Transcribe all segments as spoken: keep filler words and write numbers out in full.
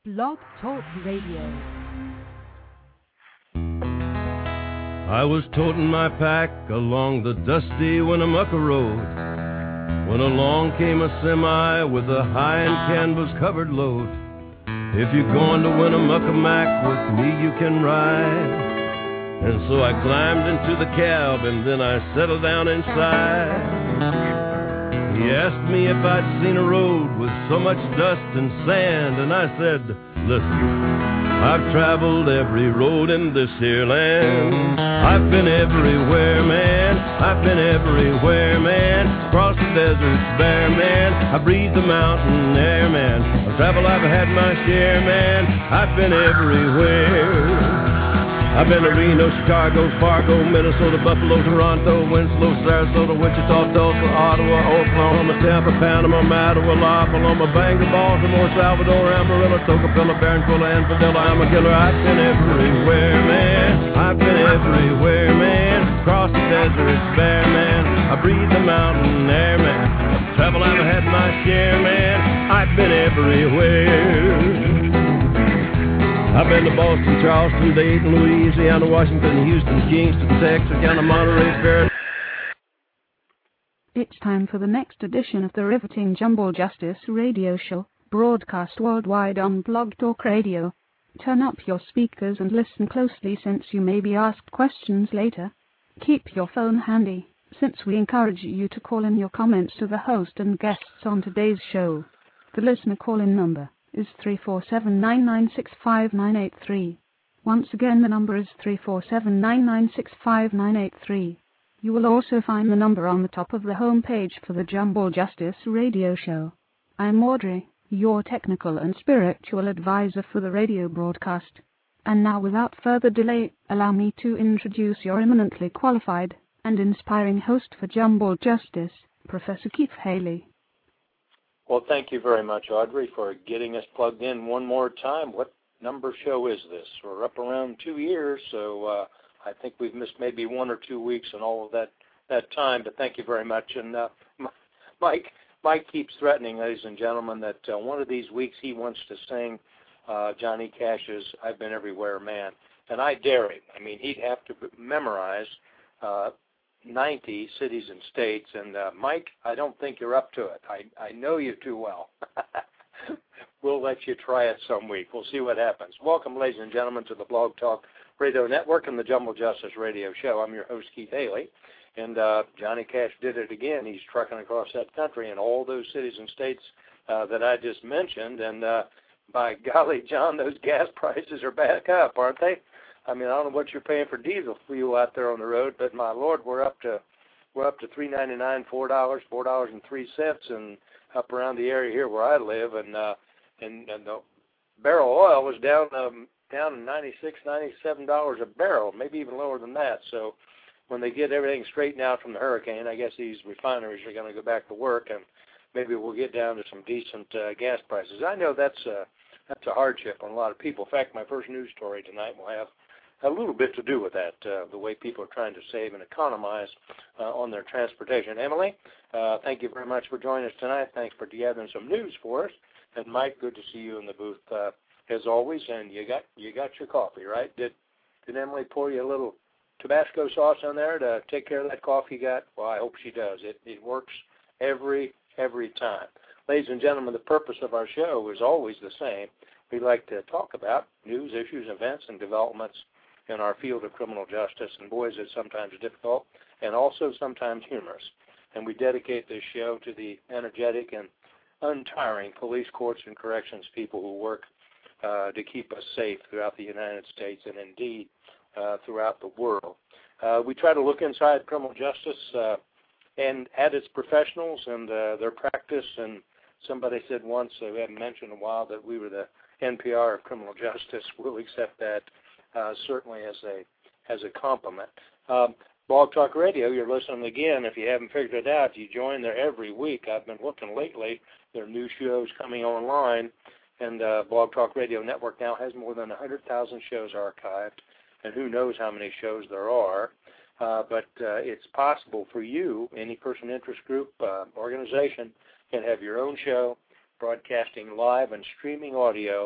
Blog Talk Radio. I was toting my pack along the dusty Winnemucca Road when along came a semi with a high and canvas-covered load. If you're going to Winnemucca Mac, with me you can ride. And so I climbed into the cab and then I settled down inside. He asked me if I'd seen a road with so much dust and sand, and I said, listen, I've traveled every road in this here land. I've been everywhere, man. I've been everywhere, man. Across the deserts bare, man. I breathe the mountain air, man. I've traveled, I've had my share, man. I've been everywhere. I've been to Reno, Chicago, Fargo, Minnesota, Buffalo, Toronto, Winslow, Sarasota, Wichita, Tulsa, Ottawa, Oklahoma, Tampa, Panama, Mattawa, La Paloma, Bangor, Baltimore, Salvador, Amarillo, Tocopilla, Barranquilla, and Padilla. I'm a killer. I've been everywhere, man. I've been everywhere, man. Across the desert, bare, man. I breathe the mountain air, man. I've traveled, I've had my share, man. I've been everywhere. I've been to Boston, Charleston, Dayton, Louisiana, Washington, Houston, Kingston, Texas, down to Monterey, Paris. It's time for the next edition of the riveting Jumbo Justice radio show, broadcast worldwide on Blog Talk Radio. Turn up your speakers and listen closely, since you may be asked questions later. Keep your phone handy, since we encourage you to call in your comments to the host and guests on today's show. The listener call-in number is three four seven, nine nine six, five nine eight three. Once again, the number is three four seven, nine nine six, five nine eight three. You will also find the number on the top of the home page for the Jumbo Justice radio show. I'm Audrey, your technical and spiritual advisor for the radio broadcast. And now, without further delay, allow me to introduce your eminently qualified and inspiring host for Jumbo Justice, Professor Keith Haley. Well, thank you very much, Audrey, for getting us plugged in one more time. What number show is this? We're up around two years, so uh, I think we've missed maybe one or two weeks in all of that, that time, but thank you very much. And uh, Mike Mike keeps threatening, ladies and gentlemen, that uh, one of these weeks he wants to sing uh, Johnny Cash's I've Been Everywhere, Man. And I dare him. I mean, he'd have to memorize uh ninety cities and states, and uh, Mike, I don't think you're up to it. I, I know you too well. We'll let you try it some week. We'll see what happens. Welcome, ladies and gentlemen, to the Blog Talk Radio Network and the Jumbo Justice Radio Show. I'm your host, Keith Haley, and uh, Johnny Cash did it again. He's trucking across that country in all those cities and states uh, that I just mentioned, and uh, by golly, John, those gas prices are back up, aren't they? I mean, I don't know what you're paying for diesel fuel out there on the road, but my Lord, we're up to we're up to three ninety-nine, four dollars, four dollars and three cents, and up around the area here where I live, and uh, and, and the barrel of oil was down um, down to ninety-six, ninety-seven dollars a barrel, maybe even lower than that. So when they get everything straightened out from the hurricane, I guess these refineries are going to go back to work, and maybe we'll get down to some decent uh, gas prices. I know that's a that's a hardship on a lot of people. In fact, my first news story tonight will have a little bit to do with that, uh, the way people are trying to save and economize uh, on their transportation. Emily, uh, thank you very much for joining us tonight. Thanks for gathering some news for us. And Mike, good to see you in the booth uh, as always. And you got you got your coffee, right? Did did Emily pour you a little Tabasco sauce on there to take care of that cough you got? Well, I hope she does. It it works every every time. Ladies and gentlemen, the purpose of our show is always the same. We like to talk about news, issues, events, and developments in our field of criminal justice, and boy, is it sometimes difficult and also sometimes humorous. And we dedicate this show to the energetic and untiring police, courts, and corrections people who work uh, to keep us safe throughout the United States and indeed uh, throughout the world. Uh, we try to look inside criminal justice uh, and at its professionals and uh, their practice. And somebody said once, uh, we haven't mentioned in a while, that we were the N P R of criminal justice. We'll accept that. Uh, certainly as a as a compliment. Um, Blog Talk Radio, you're listening again. If you haven't figured it out, you join there every week. I've been looking lately. There are new shows coming online, and uh, Blog Talk Radio Network now has more than one hundred thousand shows archived, and who knows how many shows there are. Uh, but uh, it's possible for you, any person, interest group, uh, organization, can have your own show, broadcasting live and streaming audio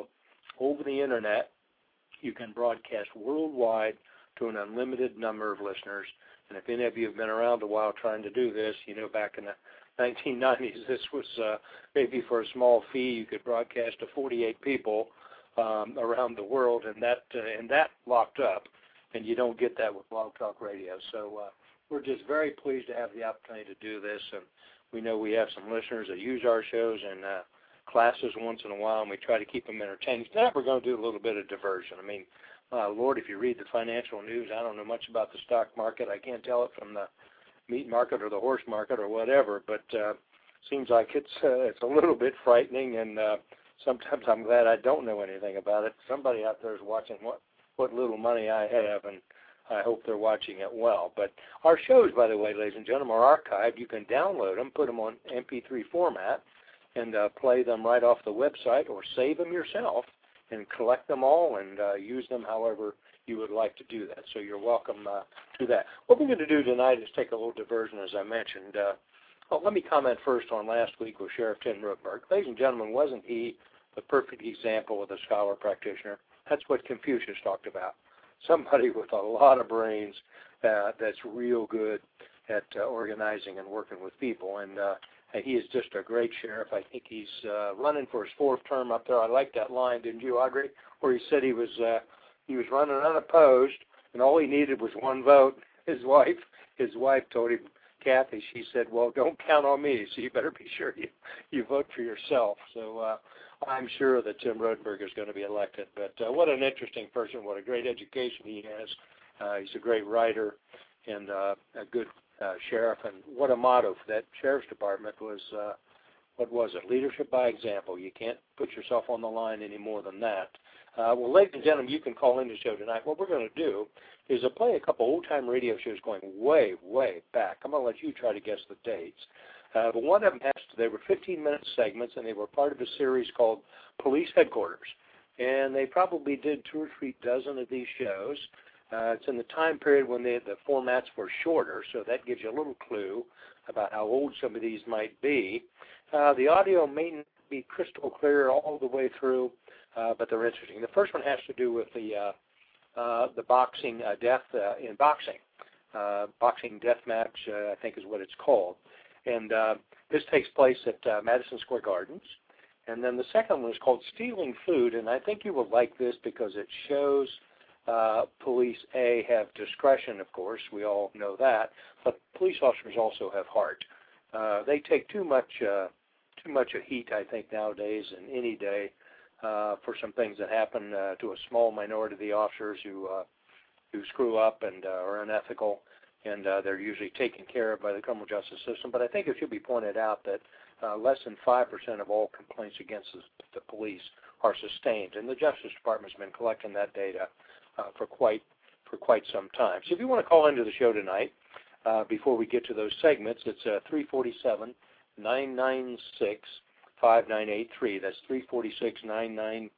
over the Internet. You can broadcast worldwide to an unlimited number of listeners. And if any of you have been around a while trying to do this, you know back in the nineteen nineties, this was uh, maybe for a small fee you could broadcast to forty-eight people um, around the world, and that uh, and that locked up. And you don't get that with Blog Talk Radio. So uh, we're just very pleased to have the opportunity to do this. And we know we have some listeners that use our shows in uh, classes once in a while, and we try to keep them entertained. Tonight we're going to do a little bit of diversion. I mean, uh, Lord, if you read the financial news, I don't know much about the stock market. I can't tell it from the meat market or the horse market or whatever, but uh, seems like it's uh, it's a little bit frightening, and uh, sometimes I'm glad I don't know anything about it. Somebody out there is watching what, what little money I have, and I hope they're watching it well. But our shows, by the way, ladies and gentlemen, are archived. You can download them, put them on M P three format, and uh, play them right off the website, or save them yourself and collect them all and uh, use them however you would like to do that. So you're welcome uh, to that. What we're going to do tonight is take a little diversion, as I mentioned. Uh, well, let me comment first on last week with Sheriff Tim Rotenberg. Ladies and gentlemen, wasn't he the perfect example of a scholar practitioner? That's what Confucius talked about. Somebody with a lot of brains uh, that's real good at uh, organizing and working with people. And uh, he is just a great sheriff. I think he's uh, running for his fourth term up there. I like that line, didn't you, Audrey, where he said he was uh, he was running unopposed, and all he needed was one vote. His wife, his wife told him, Kathy, she said, well, don't count on me, so you better be sure you, you vote for yourself. So uh, I'm sure that Tim Rotenberg is going to be elected. But uh, what an interesting person, what a great education he has. Uh, he's a great writer and uh, a good uh, sheriff. And what a motto for that sheriff's department was, uh, what was it, leadership by example. You can't put yourself on the line any more than that. Uh, well, ladies and gentlemen, you can call in the show tonight. What we're going to do is uh, play a couple old-time radio shows going way, way back. I'm going to let you try to guess the dates. Uh, but one of them has to, they were fifteen-minute segments, and they were part of a series called Police Headquarters. And they probably did two or three dozen of these shows. Uh, it's in the time period when they, the formats were shorter, so that gives you a little clue about how old some of these might be. Uh, the audio may not be crystal clear all the way through, uh, but they're interesting. The first one has to do with the uh, uh, the boxing uh, death uh, in boxing. Uh, boxing death match, uh, I think is what it's called. And uh, this takes place at uh, Madison Square Gardens. And then the second one is called Stealing Food, and I think you will like this because it shows uh, police, A, have discretion, of course. We all know that. But police officers also have heart. Uh, they take too much uh, too much of heat, I think, nowadays and any day uh, for some things that happen uh, to a small minority of the officers who, uh, who screw up and uh, are unethical. And uh, they're usually taken care of by the criminal justice system. But I think it should be pointed out that uh, less than five percent of all complaints against the, the police are sustained. And the Justice Department's been collecting that data uh, for quite for quite some time. So if you want to call into the show tonight, uh, before we get to those segments, it's uh, three four seven, nine nine six, five nine eight three. That's three four six, nine nine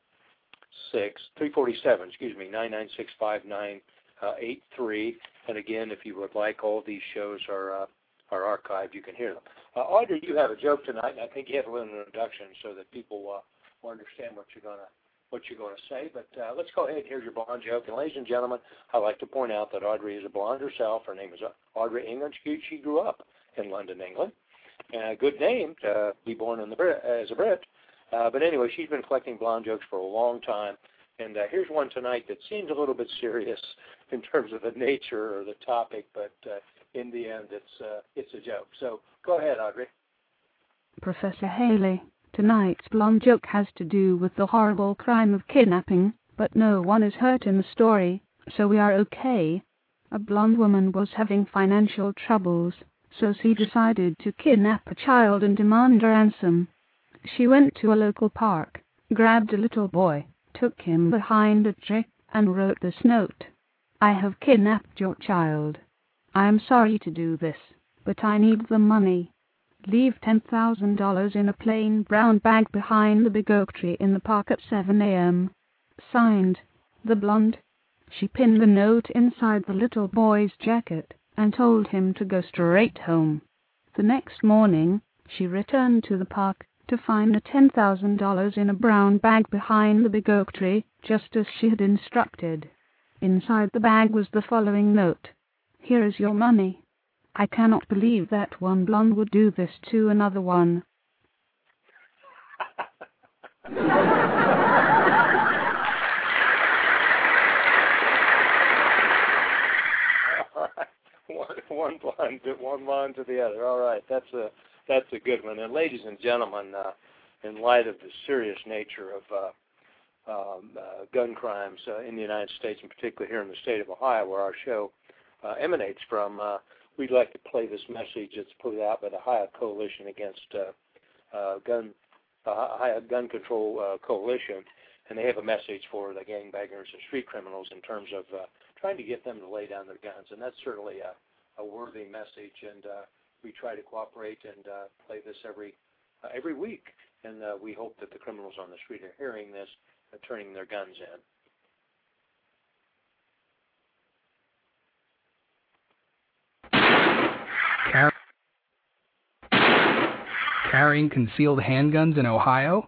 six, three four seven, excuse me, nine nine six, five nine eight three. And again, if you would like, all these shows are uh, are archived. You can hear them. Uh, Audrey, you have a joke tonight, and I think you have a little introduction so that people uh, will understand what you're gonna what you're gonna say. But uh, let's go ahead and hear your blonde joke. And ladies and gentlemen, I'd like to point out that Audrey is a blonde herself. Her name is Audrey England. She, she grew up in London, England. And a good name to be born in the Brit, as a Brit. Uh, but anyway, she's been collecting blonde jokes for a long time. And uh, here's one tonight that seems a little bit serious in terms of the nature or the topic, but uh, in the end, it's uh, it's a joke. So go ahead, Audrey. Professor Haley, tonight's blonde joke has to do with the horrible crime of kidnapping, but no one is hurt in the story, so we are okay. A blonde woman was having financial troubles, so she decided to kidnap a child and demand a ransom. She went to a local park, grabbed a little boy, took him behind a tree, and wrote this note. I have kidnapped your child. I am sorry to do this, but I need the money. Leave ten thousand dollars in a plain brown bag behind the big oak tree in the park at seven a.m. Signed, the blonde. She pinned the note inside the little boy's jacket and told him to go straight home. The next morning, she returned to the park to find the ten thousand dollars in a brown bag behind the big oak tree, just as she had instructed. Inside the bag was the following note: "Here is your money. I cannot believe that one blonde would do this to another one." one, one blonde, one blonde to the other. All right, that's a that's a good one. And ladies and gentlemen, uh, in light of the serious nature of uh, um, uh, gun crimes uh, in the United States, and particularly here in the state of Ohio, where our show uh, emanates from, uh, we'd like to play this message that's put out by the Ohio Coalition Against uh, uh, Gun uh, Ohio Gun Control uh, Coalition, and they have a message for the gangbangers and street criminals in terms of uh, trying to get them to lay down their guns, and that's certainly a, a worthy message, and uh, we try to cooperate and uh, play this every uh, every week, and uh, we hope that the criminals on the street are hearing this and turning their guns in. Car- carrying concealed handguns in Ohio?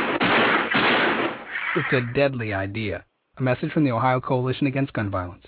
It's a deadly idea. A message from the Ohio Coalition Against Gun Violence.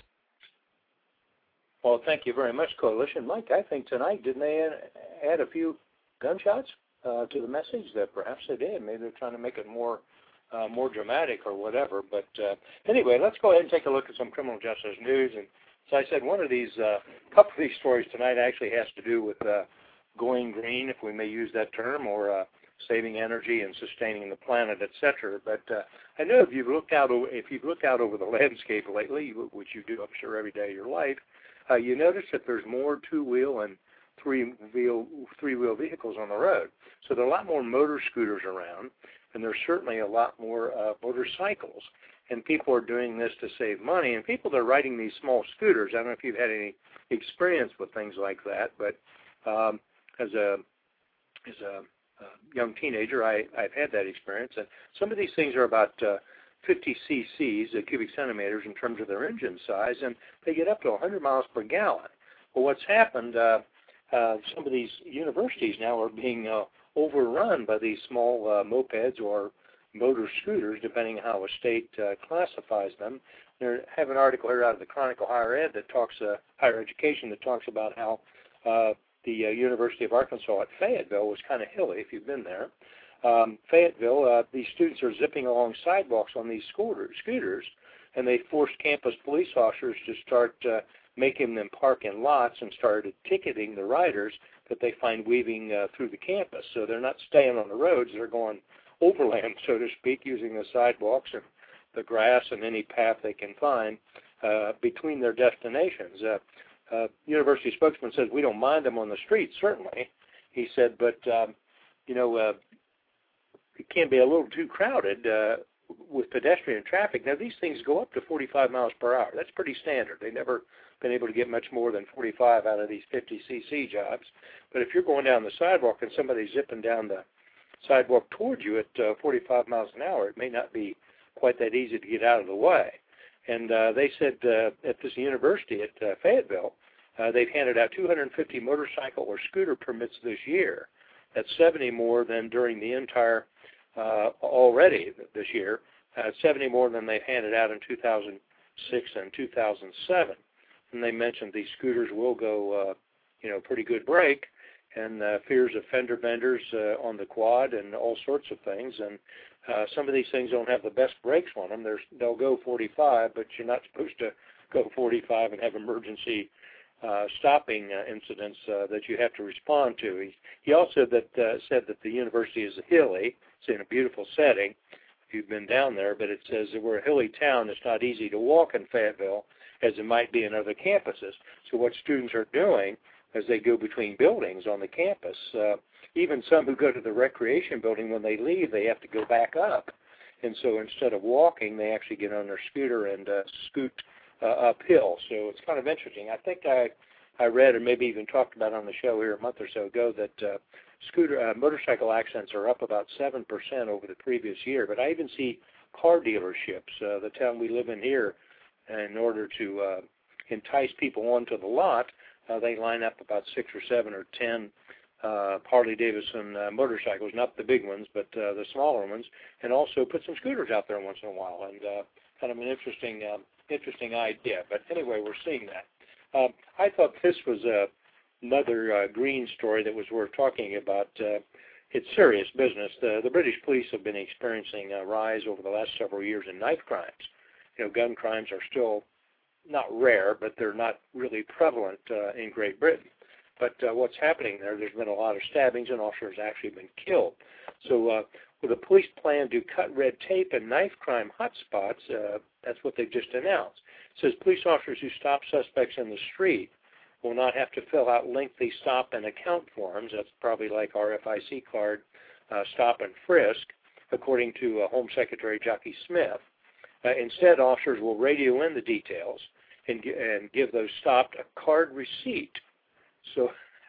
Well, thank you very much, Coalition. Mike, I think tonight, didn't they add a few gunshots uh, to the message? That perhaps they did. Maybe they're trying to make it more uh, more dramatic or whatever. But uh, anyway, let's go ahead and take a look at some criminal justice news. And so I said one of these, a uh, couple of these stories tonight actually has to do with uh, going green, if we may use that term, or uh, saving energy and sustaining the planet, et cetera. But uh, I know if you've looked out, if you've looked out over the landscape lately, which you do, I'm sure, every day of your life, uh, you notice that there's more two-wheel and three-wheel three-wheel vehicles on the road. So there are a lot more motor scooters around, and there's certainly a lot more uh, motorcycles. And people are doing this to save money. And people that are riding these small scooters, I don't know if you've had any experience with things like that, but um, as a as a Uh, young teenager, I, I've had that experience, and some of these things are about uh, fifty c c's, uh, cubic centimeters, in terms of their engine size, and they get up to one hundred miles per gallon. Well, what's happened, uh, uh, some of these universities now are being uh, overrun by these small uh, mopeds or motor scooters, depending on how a state uh, classifies them. They have an article here out of the Chronicle Higher Ed that talks, uh, higher education, that talks about how uh, the uh, University of Arkansas at Fayetteville was kind of hilly, if you've been there. Um, Fayetteville, uh, these students are zipping along sidewalks on these scooters, scooters, and they forced campus police officers to start uh, making them park in lots and started ticketing the riders that they find weaving uh, through the campus. So they're not staying on the roads, they're going overland, so to speak, using the sidewalks and the grass and any path they can find uh, between their destinations. Uh, Uh, university spokesman says, we don't mind them on the street, certainly. He said, but, um, you know, uh, it can be a little too crowded uh, with pedestrian traffic. Now, these things go up to forty-five miles per hour. That's pretty standard. They've never been able to get much more than forty-five out of these fifty c c jobs. But if you're going down the sidewalk and somebody's zipping down the sidewalk towards you at uh, forty-five miles an hour, it may not be quite that easy to get out of the way. And uh, they said uh, at this university at uh, Fayetteville, uh, they've handed out two hundred fifty motorcycle or scooter permits this year. That's seventy more than during the entire, uh, already this year, uh, seventy more than they've handed out in two thousand six and two thousand seven. And they mentioned these scooters will go, uh, you know, pretty good break, and uh, fears of fender benders uh, on the quad and all sorts of things. And Uh, some of these things don't have the best brakes on them. There's, they'll go forty-five, but you're not supposed to go forty-five and have emergency uh, stopping uh, incidents uh, that you have to respond to. He, he also that, uh, said that the university is hilly. It's in a beautiful setting, if you've been down there, but it says that we're a hilly town. It's not easy to walk in Fayetteville as it might be in other campuses. So what students are doing as they go between buildings on the campus, uh, even some who go to the recreation building, when they leave, they have to go back up. And so instead of walking, they actually get on their scooter and uh, scoot uh, uphill. So it's kind of interesting. I think I, I read, or maybe even talked about on the show here a month or so ago, that uh, scooter uh, motorcycle accidents are up about seven percent over the previous year. But I even see car dealerships, uh, the town we live in here, in order to uh, entice people onto the lot, uh, they line up about six or seven or ten uh, Harley-Davidson uh, motorcycles, not the big ones, but uh, the smaller ones, and also put some scooters out there once in a while, and uh, kind of an interesting, uh, interesting idea. But anyway, we're seeing that. Uh, I thought this was uh, another uh, green story that was worth talking about. Uh, it's serious business. The, the British police have been experiencing a rise over the last several years in knife crimes. You know, gun crimes are still not rare, but they're not really prevalent uh, in Great Britain. But uh, what's happening there, there's been a lot of stabbings and officers actually been killed. So uh, with a police plan to cut red tape in knife crime hotspots, uh, that's what they've just announced. It says police officers who stop suspects in the street will not have to fill out lengthy stop and account forms. That's probably like R F I C card, uh, stop and frisk, according to uh, Home Secretary Jockey Smith. Uh, instead, officers will radio in the details and, and give those stopped a card receipt. So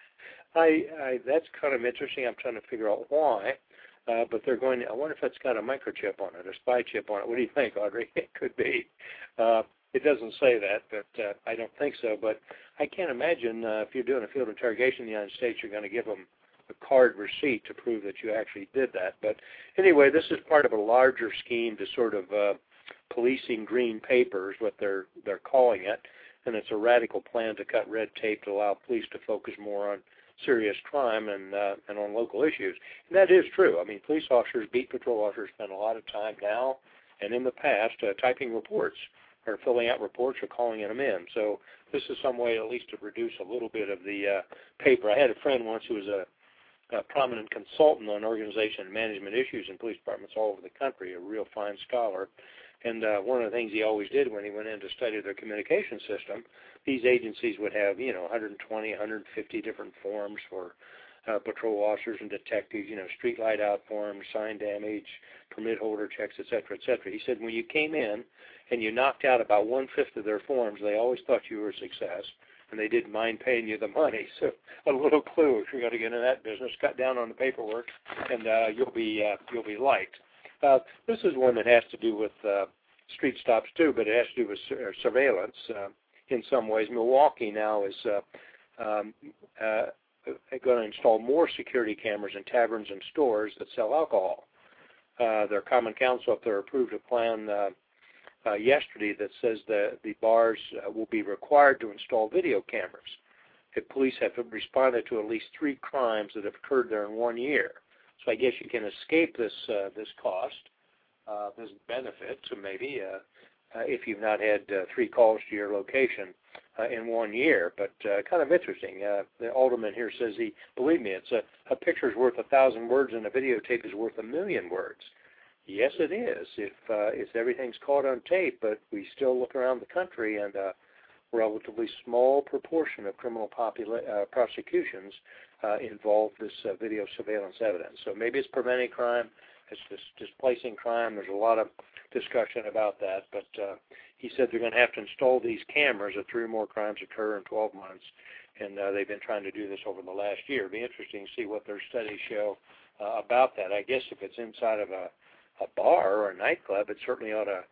I, I that's kind of interesting. I'm trying to figure out why. Uh, but they're going to, I wonder if it's got a microchip on it, a spy chip on it. What do you think, Audrey? It could be. Uh, it doesn't say that, but uh, I don't think so. But I can't imagine uh, if you're doing a field interrogation in the United States, you're going to give them a card receipt to prove that you actually did that. But anyway, this is part of a larger scheme to sort of uh, policing green papers, what they're they're calling it. And it's a radical plan to cut red tape to allow police to focus more on serious crime and uh, and on local issues. And that is true. I mean, police officers, beat patrol officers spend a lot of time now and in the past uh, typing reports or filling out reports or calling them in. So this is some way at least to reduce a little bit of the uh, paper. I had a friend once who was a, a prominent consultant on organization and management issues in police departments all over the country, a real fine scholar. And uh, one of the things he always did when he went in to study their communication system, these agencies would have, you know, one hundred twenty, one hundred fifty different forms for uh, patrol officers and detectives, you know, street light out forms, sign damage, permit holder checks, et cetera, et cetera. He said when you came in and you knocked out about one-fifth of their forms, they always thought you were a success, and they didn't mind paying you the money. So a little clue, if you're going to get in that business, cut down on the paperwork, and uh, you'll be uh, you'll be liked. Uh, this is one that has to do with uh, street stops too, but it has to do with sur- surveillance uh, in some ways. Milwaukee now is uh, um, uh, going to install more security cameras in taverns and stores that sell alcohol. Uh, their common council up there approved a plan uh, uh, yesterday that says that the bars uh, will be required to install video cameras if police have responded to at least three crimes that have occurred there in one year. So I guess you can escape this uh, this cost, uh, this benefit, so maybe uh, uh, if you've not had uh, three calls to your location uh, in one year. But uh, kind of interesting. Uh, the alderman here says he, believe me, it's a, a picture's worth a thousand words and a videotape is worth a million words. Yes, it is. If uh, if everything's caught on tape, but we still look around the country and a relatively small proportion of criminal popula- uh, prosecutions Uh, involve this uh, video surveillance evidence. So maybe it's preventing crime, it's just displacing crime. There's a lot of discussion about that, but uh, he said they're going to have to install these cameras if three or more crimes occur in twelve months, and uh, they've been trying to do this over the last year. It'll be interesting to see what their studies show uh, about that. I guess if it's inside of a, a bar or a nightclub, it certainly ought to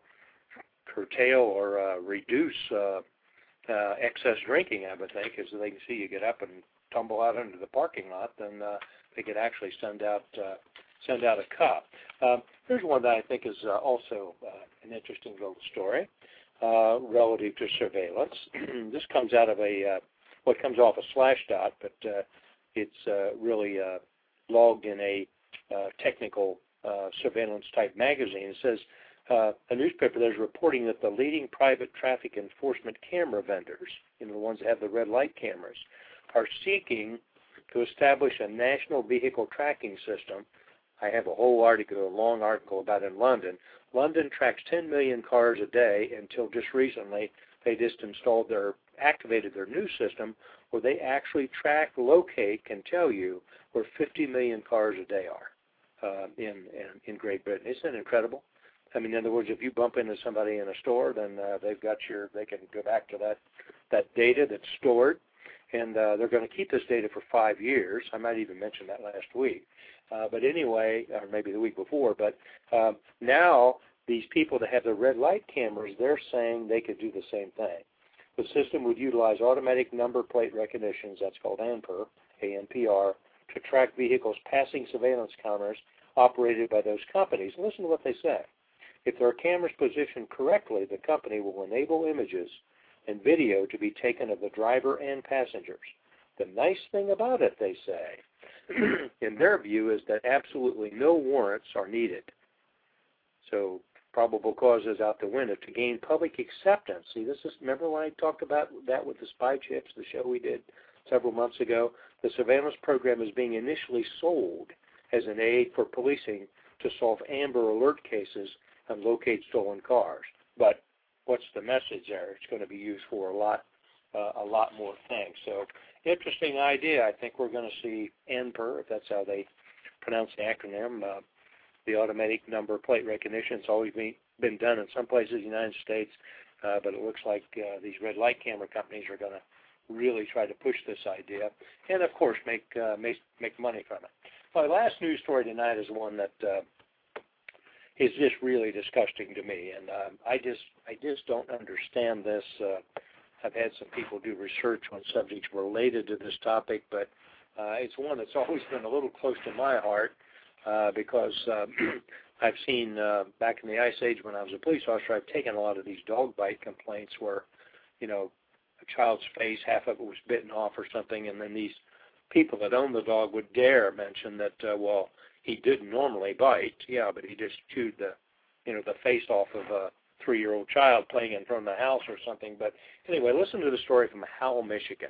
curtail or uh, reduce uh, uh, excess drinking, I would think, as they can see you get up and tumble out into the parking lot, then uh, they could actually send out uh, send out a cop. Um, here's one that I think is uh, also uh, an interesting little story uh, relative to surveillance. This comes out of a uh, what well, comes off a Slashdot, but uh, it's uh, really uh, logged in a uh, technical uh, surveillance type magazine. It says uh, a newspaper there's reporting that the leading private traffic enforcement camera vendors, you know, the ones that have the red light cameras, are seeking to establish a national vehicle tracking system. I have a whole article, a long article about in London. London tracks ten million cars a day until just recently they just installed their, activated their new system where they actually track, locate, can tell you where fifty million cars a day are uh, in, in in Great Britain. Isn't that incredible? I mean, in other words, if you bump into somebody in a store, then uh, they've got your, they can go back to that, that data that's stored. And uh, they're going to keep this data for five years. I might even mention that last week. Uh, but anyway, or maybe the week before. But um, now these people that have the red light cameras, they're saying they could do the same thing. The system would utilize automatic number plate recognitions, that's called A N P R, A N P R, to track vehicles passing surveillance cameras operated by those companies. And listen to what they say. If there are cameras positioned correctly, the company will enable images and video to be taken of the driver and passengers. The nice thing about it, they say, in their view, is that absolutely no warrants are needed. So probable cause is out the window to gain public acceptance. See, this is, remember when I talked about that with the spy chips, the show we did several months ago? The surveillance program is being initially sold as an aid for policing to solve Amber Alert cases and locate stolen cars. But what's the message there? It's going to be used for a lot, uh, a lot more things. So, interesting idea. I think we're going to see N P R, if that's how they pronounce the acronym, uh, the automatic number plate recognition. It's always been, been done in some places in the United States, uh, but it looks like uh, these red light camera companies are going to really try to push this idea, and of course make uh, make, make money from it. My last news story tonight is one that uh, is just really disgusting to me, and um, I just I just don't understand this. Uh, I've had some people do research on subjects related to this topic, but uh, it's one that's always been a little close to my heart uh, because uh, I've seen uh, back in the Ice Age when I was a police officer, I've taken a lot of these dog bite complaints where, you know, a child's face, half of it was bitten off or something, and then these people that own the dog would dare mention that, uh, well, he didn't normally bite, yeah, but he just chewed the, you know, the face off of a three-year-old child playing in front of the house or something. But anyway, listen to the story from Howell, Michigan.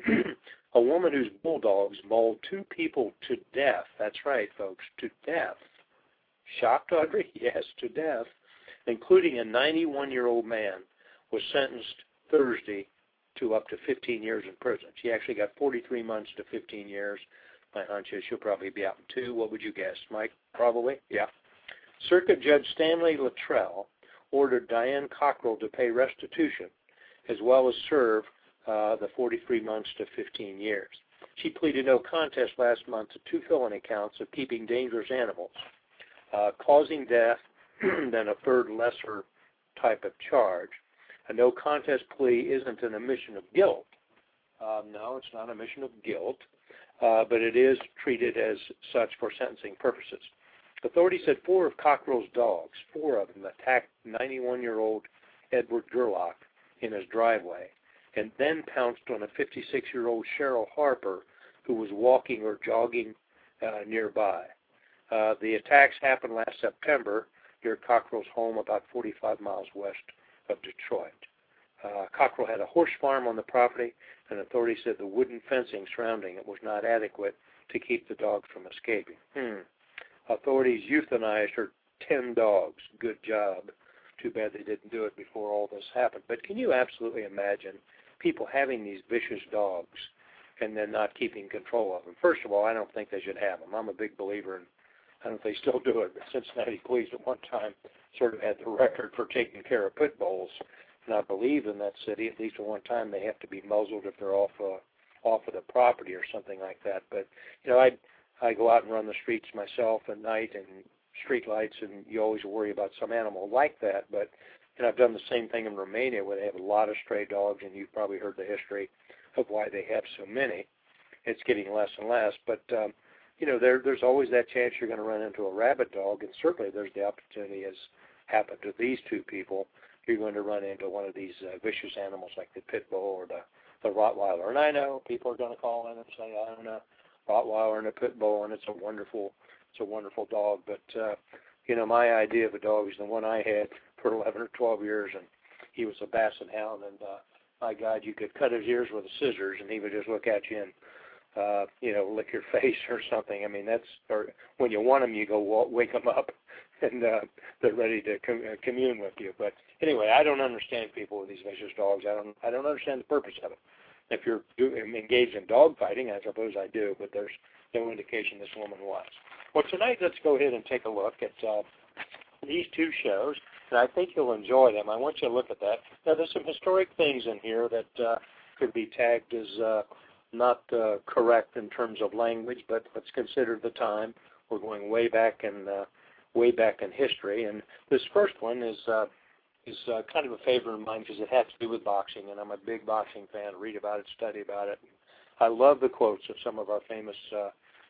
A woman whose bulldogs mauled two people to death. That's right, folks, to death. Shocked, Audrey? Yes, to death, including a ninety-one-year-old man, was sentenced Thursday to up to fifteen years in prison. She actually got forty-three months to fifteen years. My hunch is she'll probably be out in two. What would you guess, Mike? Probably? Yeah. Circuit Judge Stanley Luttrell ordered Diane Cockrell to pay restitution as well as serve uh, the forty-three months to fifteen years. She pleaded no contest last month to two felony counts of keeping dangerous animals, uh, causing death, then a third lesser type of charge. A no contest plea isn't an admission of guilt. Uh, no, it's not an admission of guilt, uh, but it is treated as such for sentencing purposes. Authorities said four of Cockrell's dogs, four of them, attacked ninety-one-year-old Edward Gerlach in his driveway and then pounced on a fifty-six-year-old Cheryl Harper who was walking or jogging uh, nearby. Uh, the attacks happened last September near Cockrell's home about forty-five miles west of Detroit. Uh, Cockrell had a horse farm on the property, and authorities said the wooden fencing surrounding it was not adequate to keep the dogs from escaping. Hmm. Authorities euthanized her ten dogs. Good job. Too bad they didn't do it before all this happened. But can you absolutely imagine people having these vicious dogs and then not keeping control of them? First of all, I don't think they should have them. I'm a big believer in, I don't know if they still do it, but Cincinnati police at one time sort of had the record for taking care of pit bulls. And I believe in that city, at least at one time, they have to be muzzled if they're off uh, off of the property or something like that. But, you know, I I go out and run the streets myself at night and street lights, and you always worry about some animal like that. But, you know, I've done the same thing in Romania where they have a lot of stray dogs, and you've probably heard the history of why they have so many. It's getting less and less. But, um, you know, there there's always that chance you're going to run into a rabid dog, and certainly there's the opportunity, as happened to these two people, you're going to run into one of these uh, vicious animals like the pit bull or the, the Rottweiler. And I know people are going to call in and say, I don't know, Rottweiler and a pit bull, and it's a wonderful, it's a wonderful dog. But uh, you know, my idea of a dog is the one I had for eleven or twelve years, and he was a Basset Hound. And uh, my God, you could cut his ears with a scissors, and he would just look at you and uh, you know, lick your face or something. I mean, that's, or when you want them, you go walk, wake them up, and uh, they're ready to com- uh, commune with you. But anyway, I don't understand people with these vicious dogs. I don't, I don't understand the purpose of it. If you're do, engaged in dog fighting, I suppose I do, but there's no indication this woman was. Well, tonight, let's go ahead and take a look at uh, these two shows, and I think you'll enjoy them. I want you to look at that. Now, there's some historic things in here that uh, could be tagged as uh, not uh, correct in terms of language, but let's consider the time. We're going way back in uh, way back in history, and this first one is uh, is uh, kind of a favorite of mine because it has to do with boxing, and I'm a big boxing fan. Read about it, study about it. I love the quotes of some of our famous uh,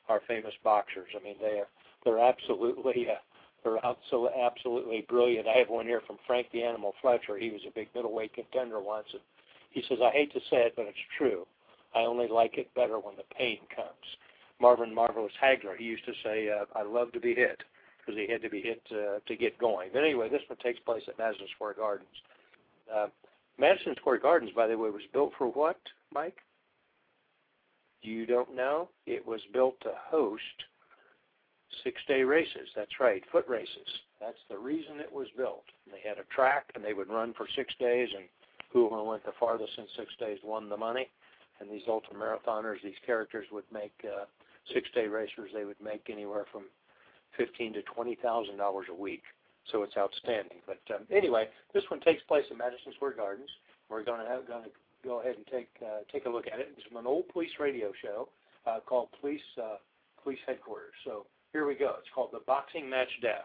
our famous boxers. I mean, they are, they're absolutely, uh, they're absolutely, absolutely brilliant. I have one here from Frank the Animal Fletcher. He was a big middleweight contender once, and he says, I hate to say it, but it's true. I only like it better when the pain comes. Marvin Marvelous Hagler, he used to say, uh, I love to be hit, because he had to be hit uh, to get going. But anyway, this one takes place at Madison Square Gardens. Uh, Madison Square Gardens, by the way, was built for what, Mike? You don't know? It was built to host six-day races. That's right, foot races. That's the reason it was built. And they had a track, and they would run for six days, and whoever went the farthest in six days won the money. And these ultramarathoners, these characters would make, uh, six-day racers, they would make anywhere from fifteen thousand to twenty thousand dollars a week. So it's outstanding. But um, anyway, this one takes place in Madison Square Gardens. We're going to have, going to go ahead and take uh, take a look at it. It's from an old police radio show uh, called Police uh, Police Headquarters. So here we go. It's called The Boxing Match Death.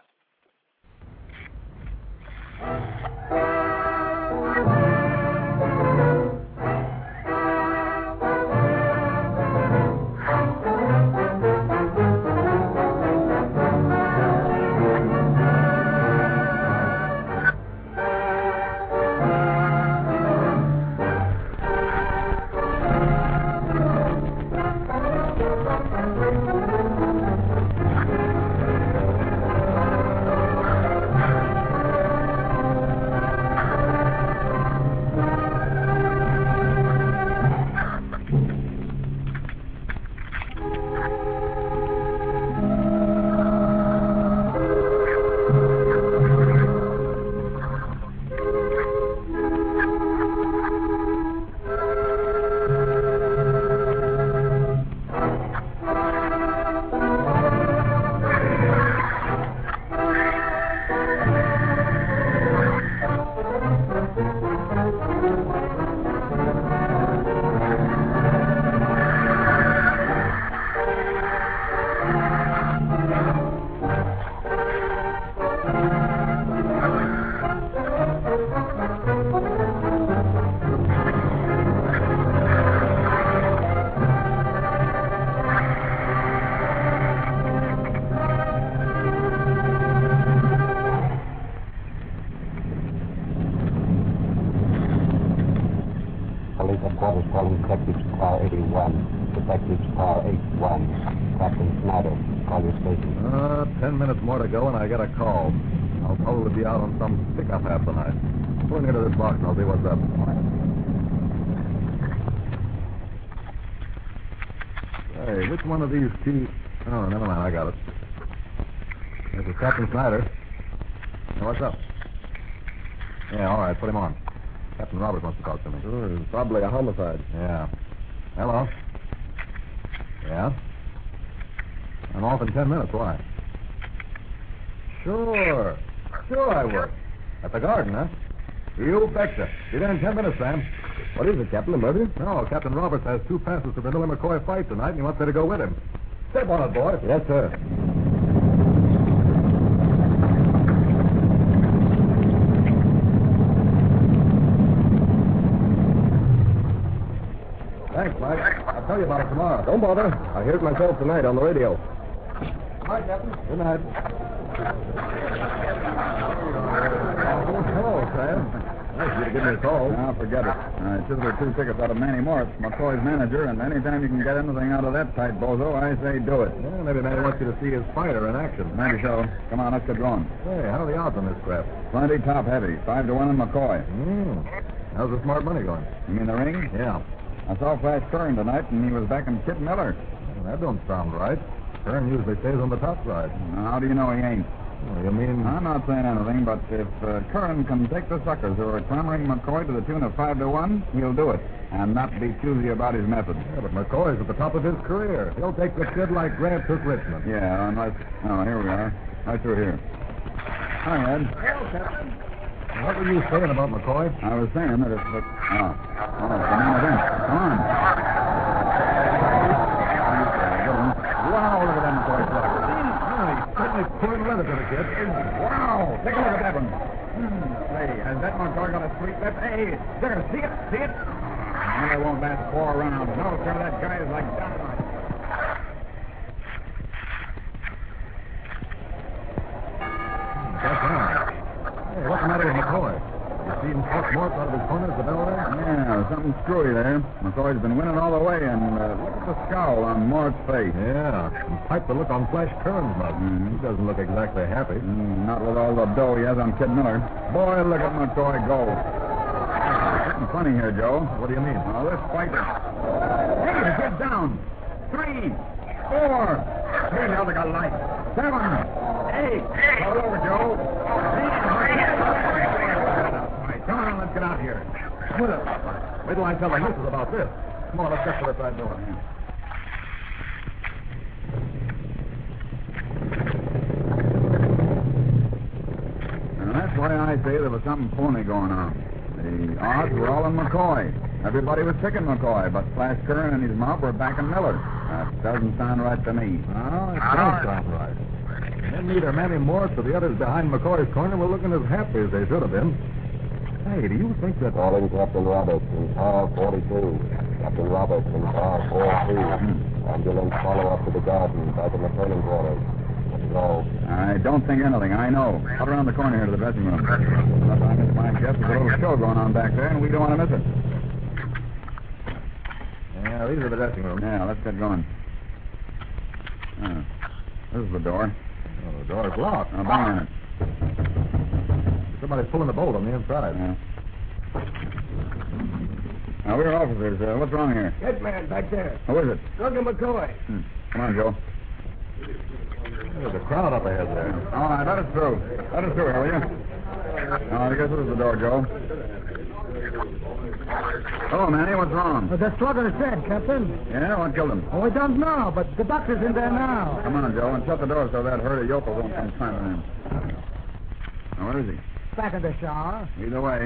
Go and I get a call. I'll probably be out on some pickup half the night. Pull me into this box and I'll see what's up. Hey, which one of these two... Oh, never mind, I got it. This is Captain Snyder. Hey, what's up? Yeah, all right, put him on. Captain Roberts wants to talk to me. Oh, it's probably a homicide. Yeah. Hello? Yeah? I'm off in ten minutes. Why? Sure. Sure I would. At the garden, huh? You betcha. Be there in ten minutes, Sam. What is it, Captain? A murder? No, Captain Roberts has two passes to the Miller McCoy fight tonight, and he wants me to go with him. Step on it, boy. Yes, sir. Thanks, Mike. I'll tell you about it tomorrow. Don't bother. I hear it myself tonight on the radio. Good night, Captain. Good night. Oh, hello, Sam. Nice of you to give me a call. Now, forget it. I chiseled two tickets out of Manny Morris, McCoy's manager, and anytime you can get anything out of that tight bozo, I say do it. Yeah, maybe Manny wants you to see his fighter in action. Maybe so. Come on, let's get going. Hey, how are the odds on this crap? Plenty top heavy. Five to one on McCoy. Mm. How's the smart money going? You mean the ring? Yeah. I saw Flash Kern tonight, and he was backing Kit Miller. Well, that don't sound right. Kern usually stays on the top side. Now, how do you know he ain't? Oh, you mean... I'm not saying anything, but if uh, Kern can take the suckers who are clamoring McCoy to the tune of five to one, he'll do it, and not be choosy about his method. Yeah, but McCoy's at the top of his career. He'll take the kid like Grant took Richmond. Yeah, unless... Oh, here we are. Right through here. Hi, Ed. Hello, Captain. What were you saying about McCoy? I was saying that if... It, oh, oh, it's the main event. Come on. Wow, look at that McCoy clock. Certainly pulling leather to the kid. Wow! Take a look at that one. Hmm, say, has that McCoy got a sweet left? Hey, there, see it? See it? And they won't last four rounds. No, sir, that guy is like dynamite. seen Fort Morse out of his corner at the bell there? Yeah, something screwy there. McCoy's been winning all the way, and uh, look at the scowl on Mort's face. Yeah, and quite the look on Flash Kern's mouth. Mm-hmm. He doesn't look exactly happy. Mm, not with all the dough he has on Kid Miller. Boy, look at McCoy go. There's something funny here, Joe. What do you mean? Now, this fight is... Hey, the kid's down. Three, four. Hey, now they got light. Seven, eight. Roll over, Joe. Come on, let's get out here. Wait up. Wait till I tell the missus about this. Come on, let's get to the side door. And that's why I say there was something phony going on. The odds were all on McCoy. Everybody was picking McCoy, but Flash Kern and his mob were backing Miller. That doesn't sound right to me. No, it don't sound right. And neither Manny Morse or the others behind McCoy's corner were looking as happy as they should have been. Hey, do you think that... Calling Captain Roberts in car forty-two. Captain Roberts in car four two. Hmm. Ambulance follow-up to the garden, back in the training quarters. Let's go. I don't think anything. I know. Out around the corner here to the dressing room. Unless I miss my guess, there's a little show going on back there, and we don't want to miss it. Yeah, these are the dressing rooms. Yeah, let's get going. Oh, this is the door. Oh, the door's locked. Now, bang on it. Somebody's pulling the bolt on the inside. Yeah. Now, we're officers. Uh, what's wrong here? Head man back there. Who is it? Duncan McCoy. Hmm. Come on, Joe. There's a crowd up ahead there. All right, let us through. Let us through here, will you? Oh, I guess this is the door, Joe. Hello, Manny. What's wrong? Uh, the slugger's dead, Captain. Yeah, what killed him? Oh, we don't know, but the doctor's in there now. Come on, Joe, and shut the door so that herd of yokels won't come climbing in. Now, where is he? Back in the shower. Either way.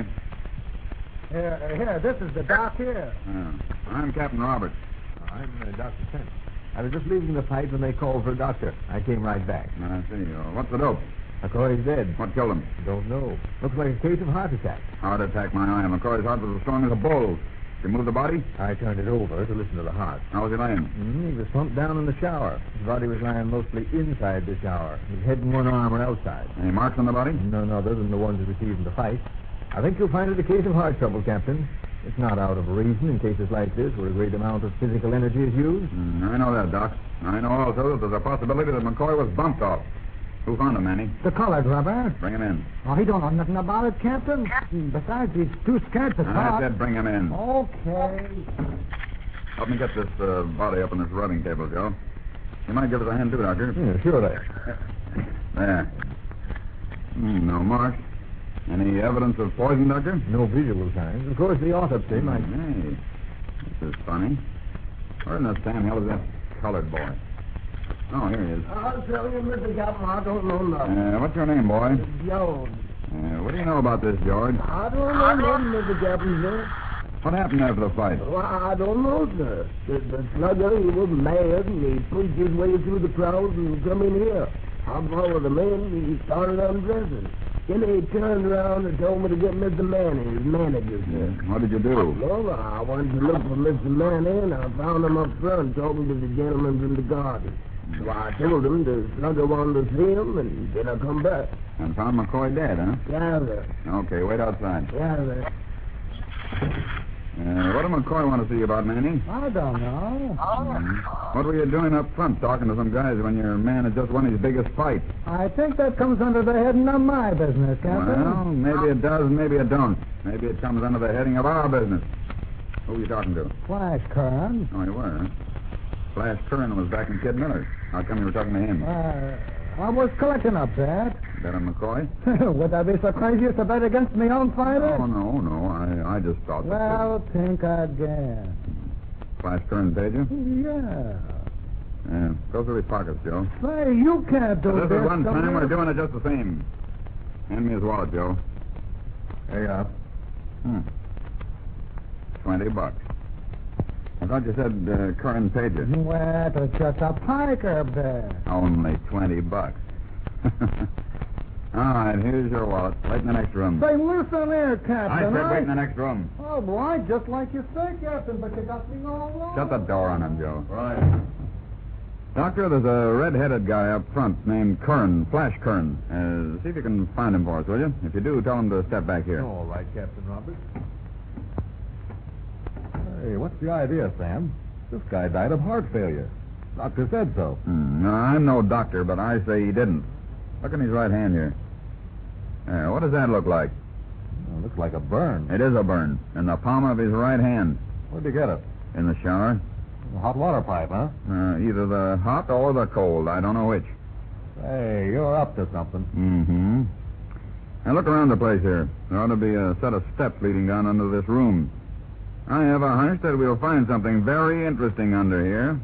Here, uh, here, this is the doc here. Oh, I'm Captain Roberts. I'm uh, Doctor Kent. I was just leaving the fight when they called for a doctor. I came right back. I see. Uh, what's the dope? McCoy's dead. What killed him? Don't know. Looks like a case of heart attack. Heart attack, my eye. McCoy's heart was as strong as a bull's. Did you move the body? I turned it over to listen to the heart. How was he lying? Mm, he was slumped down in the shower. His body was lying mostly inside the shower. His head and one arm were outside. Any marks on the body? No, no, those are the ones that received in the fight. I think you'll find it a case of heart trouble, Captain. It's not out of reason in cases like this where a great amount of physical energy is used. Mm, I know that, Doc. I know also that there's a possibility that McCoy was bumped off. Who found him, Manny? The colored rubber. Bring him in. Oh, he don't know nothing about it, Captain. Besides, he's too scared to I talk. said bring him in. Okay. Help me get this uh, body up on this rubbing table, Joe. You might give us a hand, too, Doctor. Yeah, sure there. There. Mm, no marks. Any evidence of poison, Doctor? No visual signs. Of course, the autopsy might... Hey, this is funny. Where in the damn hell is that colored boy? Oh, here he is. I'll tell you, Mister Captain, I don't know nothing. Uh, what's your name, boy? George. Uh, what do you know about this, George? I don't know nothing, Mister Captain, sir. What happened after the fight? Well, I don't know, sir. The, the slugger, he was mad, and he pushed his way through the crowd and come in here. I followed him in, and he started undressing. Then he turned around and told me to get Mister Manning, his manager, sir. What did you do? Well, I went to look for Mister Manning, and I found him up front talking to the gentleman in the garden. So I told him the slugger wanted to see him, and then I come back. And found McCoy dead, huh? Yeah, sir. Okay, wait outside. Yeah, sir. Uh, what did McCoy want to see you about, Manny? I don't know. Mm-hmm. What were you doing up front talking to some guys when your man had just won his biggest fight? I think that comes under the heading of my business, Captain. Well, maybe it does, maybe it don't. Maybe it comes under the heading of our business. Who were you talking to? Flash Kern. Oh, you were, huh? Flash Kern was back in Kid Miller. How come you were talking to him? Uh, I was collecting up that. Bet on McCoy? Would I be so crazy as to bet against me own fighter? Oh, no, no. I, I just thought that... Well, think again. Flash Kern paid you? Yeah. Yeah. Go through his pockets, Joe. Say, you can't do This this. is one don't time you? we're doing it just the same. Hand me his wallet, Joe. There you are. Hmm. Twenty bucks. I thought you said uh, Kern paid you. Well, it's just a piker bet. Only twenty bucks. All right, here's your wallet. Wait in the next room. Say, listen here, Captain. I said wait in the next room. Oh, boy, just like you say, Captain, but you got me all wrong. Shut the door on him, Joe. Right. Doctor, there's a red-headed guy up front named Curran, Flash Curran. Uh, see if you can find him for us, will you? If you do, tell him to step back here. All right, Captain Roberts. Hey, what's the idea, Sam? This guy died of heart failure. Doctor said so. Hmm. No, I'm no doctor, but I say he didn't. Look in his right hand here. Uh, what does that look like? Well, looks like a burn. It is a burn in the palm of his right hand. Where'd you get it? In the shower. A hot water pipe, huh? Uh, either the hot or the cold. I don't know which. Hey, you're up to something. Mm-hmm. Now look around the place here. There ought to be a set of steps leading down under this room. I have a hunch that we'll find something very interesting under here.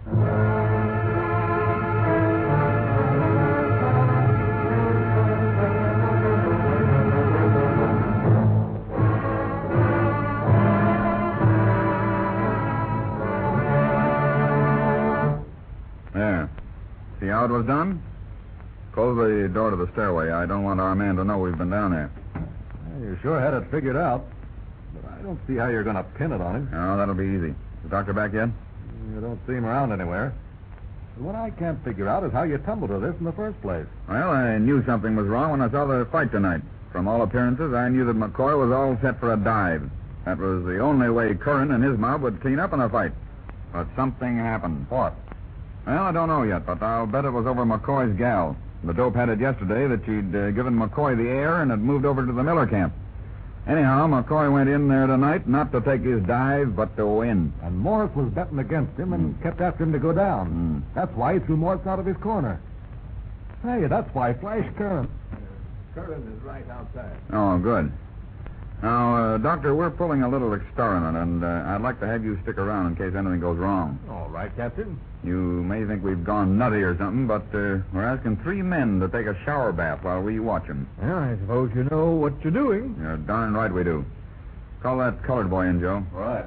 There. See how it was done? Close the door to the stairway. I don't want our man to know we've been down there. Well, you sure had it figured out. But I don't see how you're going to pin it on him. Oh, that'll be easy. The doctor back yet? You don't see him around anywhere. What I can't figure out is how you tumbled to this in the first place. Well, I knew something was wrong when I saw the fight tonight. From all appearances, I knew that McCoy was all set for a dive. That was the only way Curran and his mob would clean up in a fight. But something happened. What? Well, I don't know yet, but I'll bet it was over McCoy's gal. The dope had it yesterday that she'd uh, given McCoy the air and had moved over to the Miller camp. Anyhow, McCoy went in there tonight not to take his dive, but to win. And Morris was betting against him and Mm. kept after him to go down. Mm. That's why he threw Morris out of his corner. Hey, that's why Flash Curran. Curran is right outside. Oh, good. Now, uh, Doctor, we're pulling a little experiment, and uh, I'd like to have you stick around in case anything goes wrong. All right, Captain. You may think we've gone nutty or something, but uh, we're asking three men to take a shower bath while we watch them. Well, I suppose you know what you're doing. You're darn right we do. Call that colored boy in, Joe. All right.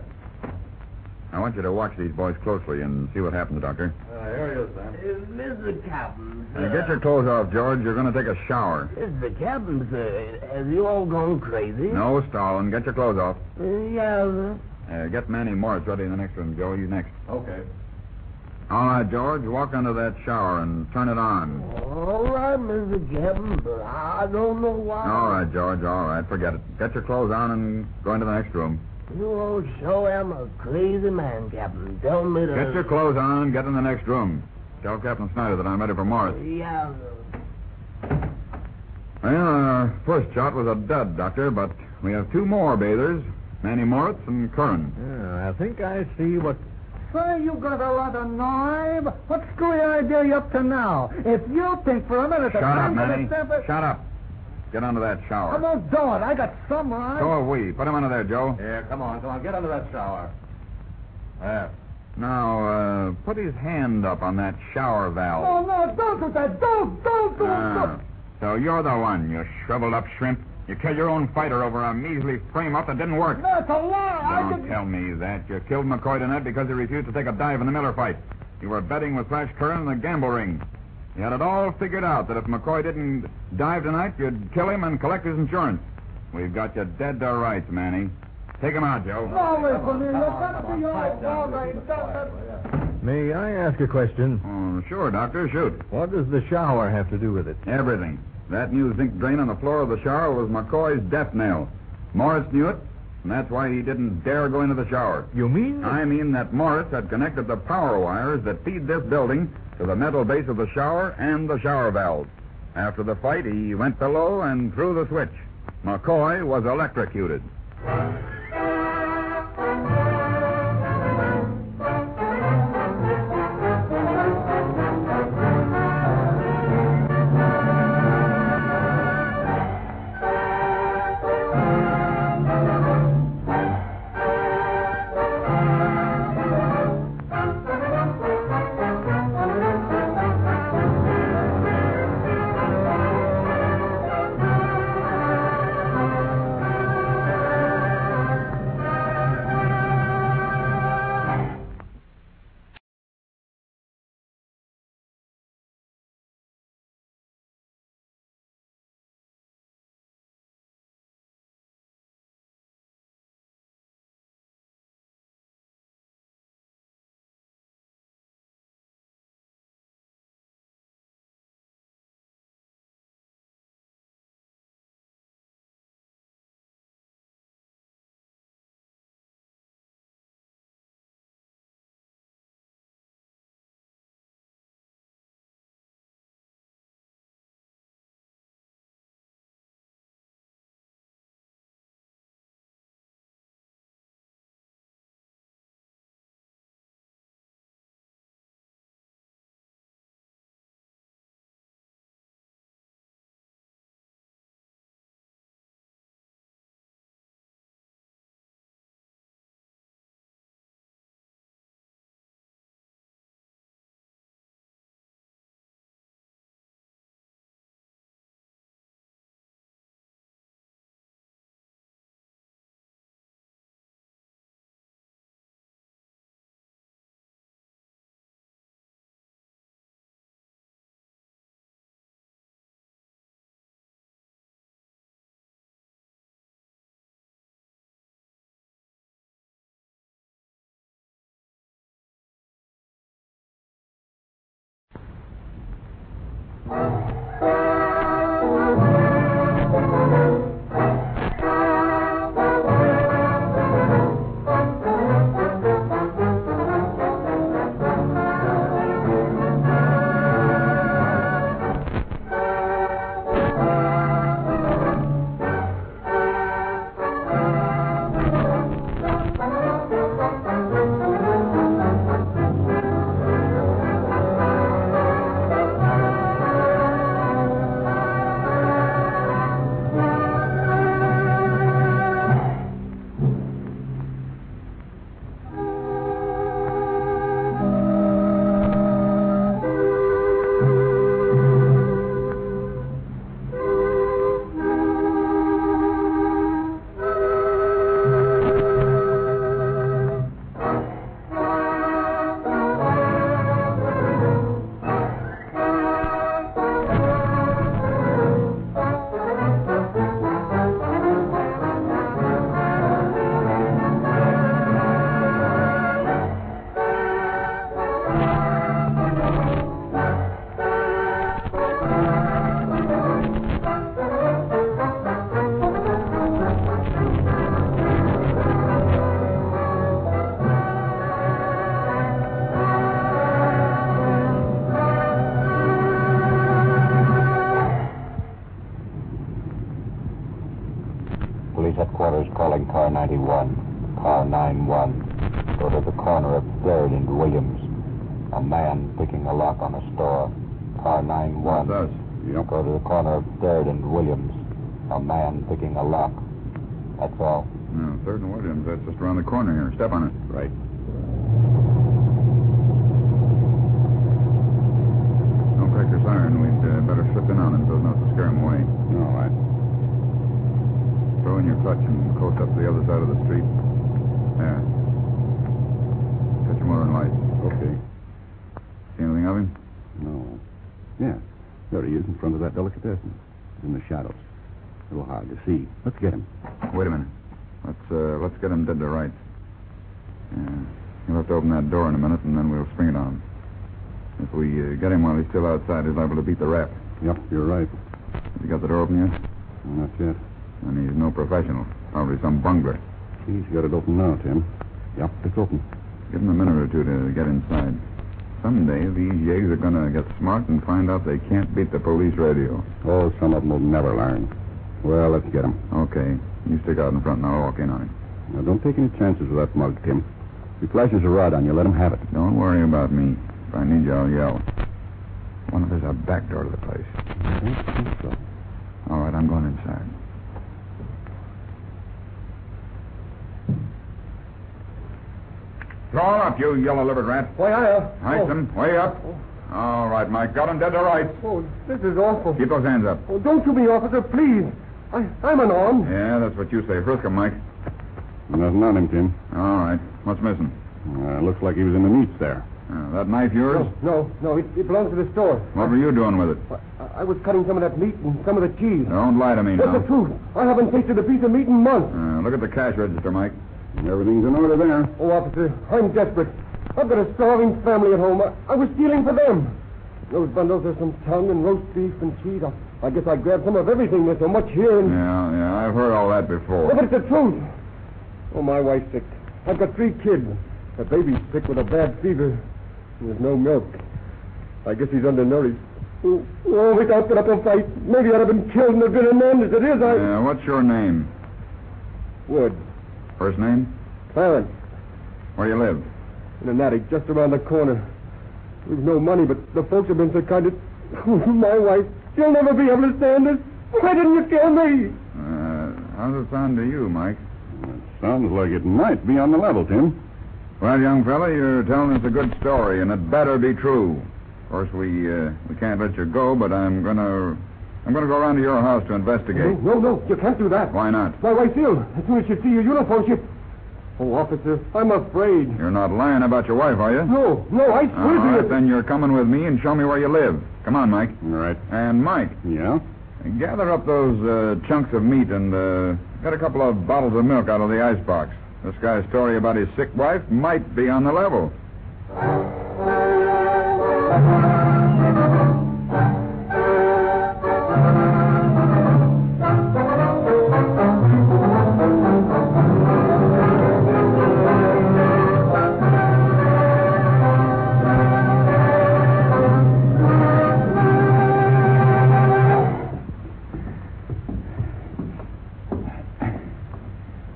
I want you to watch these boys closely and see what happens, Doctor. Uh, here he is, Sam. Uh, Mister Captain, Uh, sir. get your clothes off, George. You're going to take a shower. Mister Captain, sir, have you all gone crazy? No stalling. Get your clothes off. Uh, yeah, sir. Uh, get Manny Morris ready in the next room, Joe. You next. Okay. All right, George. Walk under that shower and turn it on. All right, Mister Captain, but I don't know why. All right, George. All right. Forget it. Get your clothes on and go into the next room. You all sure am a crazy man, Captain. Tell me to... Get your clothes on and get in the next room. Tell Captain Snyder that I'm ready for Morris. Yeah, sir. Well, our first shot was a dud, Doctor, but we have two more bathers, Manny Moritz and Curran. Yeah, I think I see what... Say, you got a lot of nerve. What screwy idea you up to now? If you think for a minute... Shut up, Manny. Shut up. Get under that I shower. won't do it. I got some right. So have we. Put him under there, Joe. Yeah, come on, come on. Get under that shower. There. Now, uh, put his hand up on that shower valve. Oh, no, don't do that. Don't, don't, don't. Ah, don't. so you're the one, you shriveled up shrimp. You killed your own fighter over a measly frame-up that didn't work. That's a lie. I Don't could... tell me that. You killed McCoy tonight because he refused to take a dive in the Miller fight. You were betting with Flash Curran in the gamble ring. You had it all figured out that if McCoy didn't dive tonight, you'd kill him and collect his insurance. We've got you dead to rights, Manny. Take him out, Joe. No, listen, you got to be all, all right. That, that... May I ask a question? Oh, sure, Doctor. Shoot. What does the shower have to do with it? Everything. That new zinc drain on the floor of the shower was McCoy's death nail. Morris knew it, and that's why he didn't dare go into the shower. You mean? I mean that Morris had connected the power wires that feed this building to the metal base of the shower and the shower valve. After the fight, he went below and threw the switch. McCoy was electrocuted. Headquarters calling car ninety-one. Car nine one. Go to the corner of third and Williams. A man picking a lock on a store. Car nine one. That's us. Yep. Go to the corner of third and Williams. A man picking a lock. That's all. No, third and Williams. That's just around the corner here. Step on it. Right. Don't crack your siren. We'd uh, better slip in on him so as not to scare him away. All right. Throw in your clutch and coast up to the other side of the street. There. Catch your motor and lights. Okay. See anything of him? No. Yeah. There he is in front of that delicatessen. In the shadows. A little hard to see. Let's get him. Wait a minute. Let's uh, let's get him dead to rights. Yeah. You'll have to open that door in a minute, and then we'll spring it on him. If we uh, get him while he's still outside, he's liable to beat the rap. Yep, you're right. Have you got the door open yet? Not yet. And he's no professional. Probably some bungler. He's got it open now, Tim. Yep, it's open. Give him a minute or two to get inside. Someday, these yeggs are going to get smart and find out they can't beat the police radio. Oh, some of them will never learn. Well, let's get him. Okay. You stick out in front and I'll walk in on him. Now, don't take any chances with that mug, Tim. If he flashes a rod on you, let him have it. Don't worry about me. If I need you, I'll yell. I wonder if there's a back door to the place. I don't think so. All right, I'm going inside. Throw him up, you yellow-livered rat. Why, I... Uh, Heist oh. him. Way up. Oh. All right, Mike. Got him dead to rights. Oh, this is awful. Keep those hands up. Oh, don't shoot me, officer, please. I, I'm unarmed. Yeah, that's what you say. Frisk him, Mike. Nothing on him, Tim. All right. What's missing? Uh, looks like he was in the meats there. Uh, that knife yours? No, no, no. It, it belongs to the store. What were you doing with it? I, I was cutting some of that meat and some of the cheese. Don't lie to me That's now. the truth. I haven't tasted a piece of meat in months. Uh, look at the cash register, Mike. Everything's in order there. Oh, officer, I'm desperate. I've got a starving family at home. I, I was stealing for them. Those bundles are some tongue and roast beef and cheese. I, I guess I grabbed some of everything. There's so much here. And... Yeah, yeah, I've heard all that before. Oh, but it's the truth. Oh, my wife's sick. I've got three kids. The baby's sick with a bad fever. There's no milk. I guess he's undernourished. Oh, oh we can't put up a fight. Maybe I'd have been killed and have been an end as it is. I... Yeah, what's your name? Wood. First name? Clarence. Where you live? In an attic just around the corner. We've no money, but the folks have been so kind of... Oh, my wife, she'll never be able to stand this. Why didn't you kill me? Uh, how does it sound to you, Mike? It sounds like it might be on the level, Tim. Well, young fella, you're telling us a good story, and it better be true. Of course, we uh, we can't let you go, but I'm gonna I'm gonna go around to your house to investigate. No, no, no, you can't do that. Why not? My wife's ill. As soon as she see your uniform, she... Oh, officer, I'm afraid. You're not lying about your wife, are you? No, no, I swear All to right, you. then you're coming with me and show me where you live. Come on, Mike. All right. And Mike, Yeah? gather up those uh, chunks of meat and uh, get a couple of bottles of milk out of the icebox. This guy's story about his sick wife might be on the level.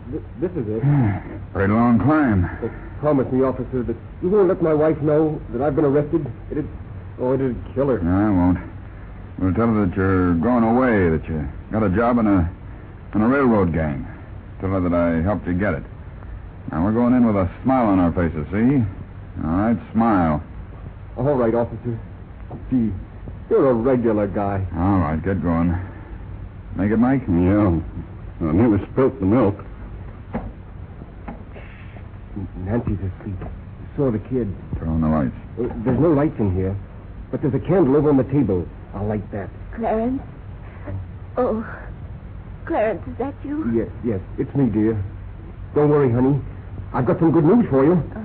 Th- this is it. Pretty long climb. But promise me, officer, that you won't let my wife know that I've been arrested. It'd, oh, it'd kill her. No, I won't. We'll tell her that you're going away, that you got a job in a in a railroad gang. Tell her that I helped you get it. Now, we're going in with a smile on our faces, see? All right, smile. All right, officer. Gee, you're a regular guy. All right, get going. Make it, Mike? Yeah. I nearly spilt the milk. Nancy's asleep. I saw the kid. Turn on the lights. Uh, there's no lights in here, but there's a candle over on the table. I'll light that. Clarence? Oh, Clarence, is that you? Yes, yes, it's me, dear. Don't worry, honey. I've got some good news for you. Uh,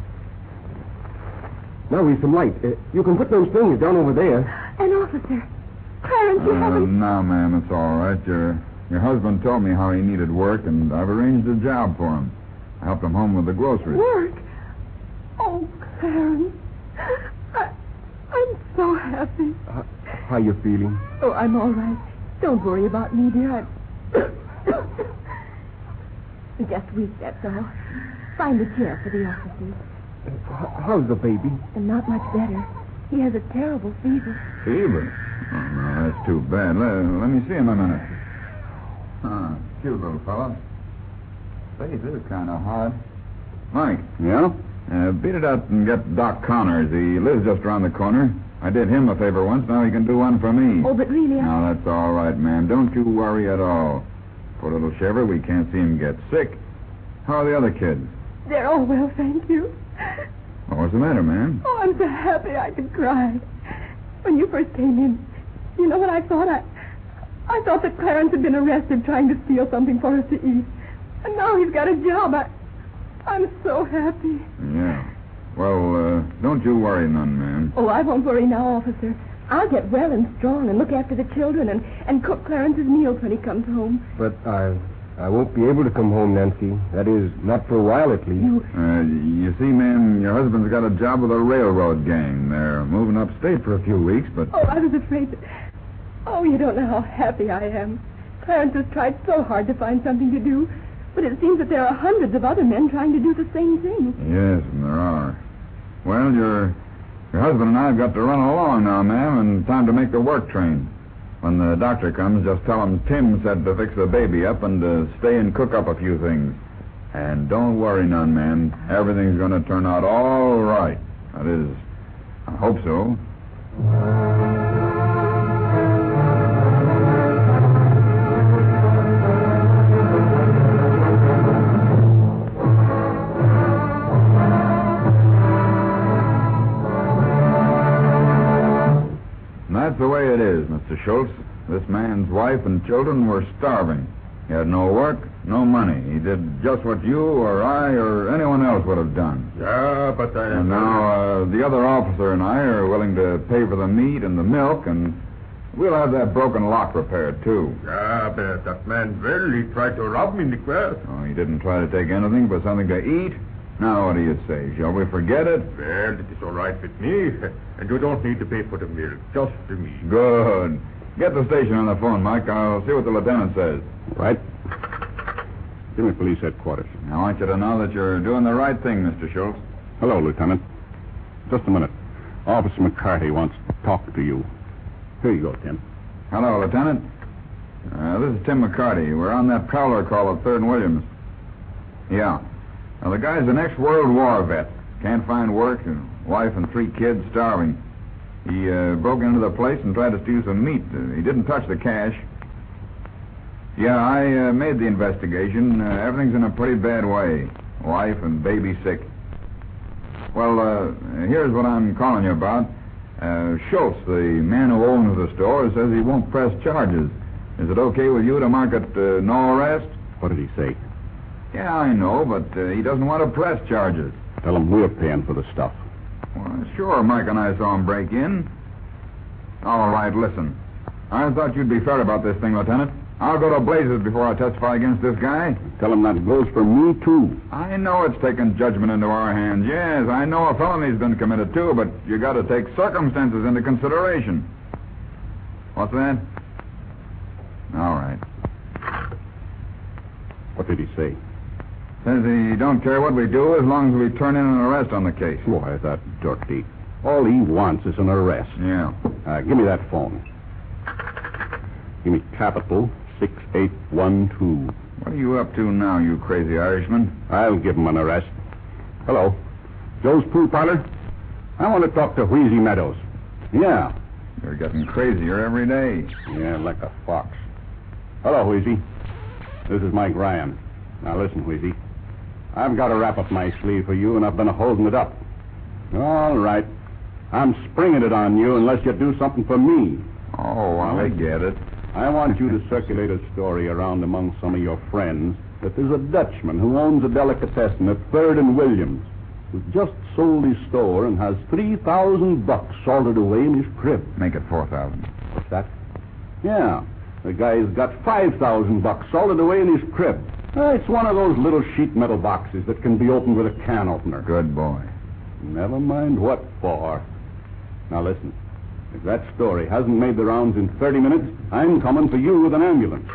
now we've some light. Uh, you can put those things down over there. An officer. Clarence, you uh, haven't... No, ma'am, it's all right. Your, your husband told me how he needed work, and I've arranged a job for him. I helped him home with the groceries. Work? Oh, Clarence. I, I'm so happy. Uh, how you feeling? Oh, I'm all right. Don't worry about me, dear. I'm... Just weak, that's all. Find a chair for the officers. Uh, how's the baby? And not much better. He has a terrible fever. Fever? Oh, no, that's too bad. Let, let me see him a minute. Ah, cute little fella. Face is kind of hard. Mike. Yeah? Uh, beat it out and get Doc Connors. He lives just around the corner. I did him a favor once. Now he can do one for me. Oh, but really, I... No, that's all right, ma'am. Don't you worry at all. Poor little shaver, we can't see him get sick. How are the other kids? They're all well, thank you. Oh, what's the matter, ma'am? Oh, I'm so happy I could cry. When you first came in, you know what I thought? I, I thought that Clarence had been arrested trying to steal something for us to eat. And now he's got a job. I, I'm so happy. Yeah. Well, uh, don't you worry none, ma'am. Oh, I won't worry now, officer. I'll get well and strong and look after the children and, and cook Clarence's meals when he comes home. But I I won't be able to come home, Nancy. That is, not for a while at least. You... Uh, you see, ma'am, your husband's got a job with a railroad gang. They're moving upstate for a few weeks, but... Oh, I was afraid that... Oh, you don't know how happy I am. Clarence has tried so hard to find something to do, but it seems that there are hundreds of other men trying to do the same thing. Yes, and there are. Well, your your husband and I have got to run along now, ma'am, and time to make the work train. When the doctor comes, just tell him Tim said to fix the baby up and to stay and cook up a few things. And don't worry none, ma'am. Everything's going to turn out all right. That is, I hope so. That's the way it is, Mister Schultz. This man's wife and children were starving. He had no work, no money. He did just what you or I or anyone else would have done. Yeah, but I... And now uh, the other officer and I are willing to pay for the meat and the milk, and we'll have that broken lock repaired, too. Yeah, but that man really tried to rob me in the quest. Oh, he didn't try to take anything but something to eat? Now, what do you say? Shall we forget it? Well, it is all right with me. And you don't need to pay for the milk. Just for me. Good. Get the station on the phone, Mike. I'll see what the lieutenant says. Right. Give me police headquarters. I want you to know that you're doing the right thing, Mister Schultz. Hello, Lieutenant. Just a minute. Officer McCarty wants to talk to you. Here you go, Tim. Hello, Lieutenant. Uh, this is Tim McCarty. We're on that prowler call at third and Williams. Yeah. Now, the guy's an ex-World War vet. Can't find work, and wife and three kids starving. He uh, broke into the place and tried to steal some meat. Uh, he didn't touch the cash. Yeah, I uh, made the investigation. Uh, everything's in a pretty bad way. Wife and baby sick. Well, uh, here's what I'm calling you about. Uh, Schultz, the man who owns the store, says he won't press charges. Is it okay with you to mark it uh, no arrest? What did he say? Yeah, I know, but uh, he doesn't want to press charges. Tell him we're paying for the stuff. Well, sure, Mike and I saw him break in. All right, listen. I thought you'd be fair about this thing, Lieutenant. I'll go to blazes before I testify against this guy. Tell him that goes for me, too. I know it's taken judgment into our hands. Yes, I know a felony's been committed, too, but you got to take circumstances into consideration. What's that? All right. What did he say? Says he don't care what we do as long as we turn in an arrest on the case. Why, that dirty. All he wants is an arrest. Yeah. Uh, give me that phone. Give me capital six eight one two. What are you up to now, you crazy Irishman? I'll give him an arrest. Hello. Joe's pool parlor? I want to talk to Wheezy Meadows. Yeah. You're getting crazier every day. Yeah, like a fox. Hello, Wheezy. This is Mike Ryan. Now listen, Wheezy. I've got a rap up my sleeve for you, and I've been holding it up. All right. I'm springing it on you unless you do something for me. Oh, well, I get it. I want you to circulate a story around among some of your friends that there's a Dutchman who owns a delicatessen at Third and Williams who just sold his store and has three thousand bucks salted away in his crib. Make it four thousand. What's that? Yeah. The guy's got five thousand bucks salted away in his crib. Uh, it's one of those little sheet metal boxes that can be opened with a can opener. Good boy. Never mind what for. Now listen. If that story hasn't made the rounds in thirty minutes, I'm coming for you with an ambulance.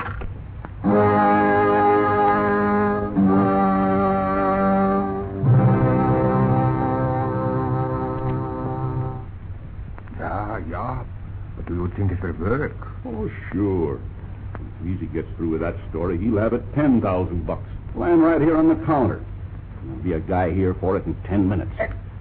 Yeah, yeah. But do you think it will work? Oh, sure. When Easy gets through with that story, he'll have it ten thousand bucks. Lying right here on the counter. There'll be a guy here for it in ten minutes.